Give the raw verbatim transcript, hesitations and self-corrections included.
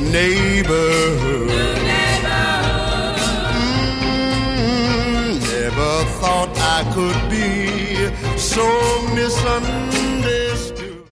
neighborhood. Mm, never thought I could be so misunderstood.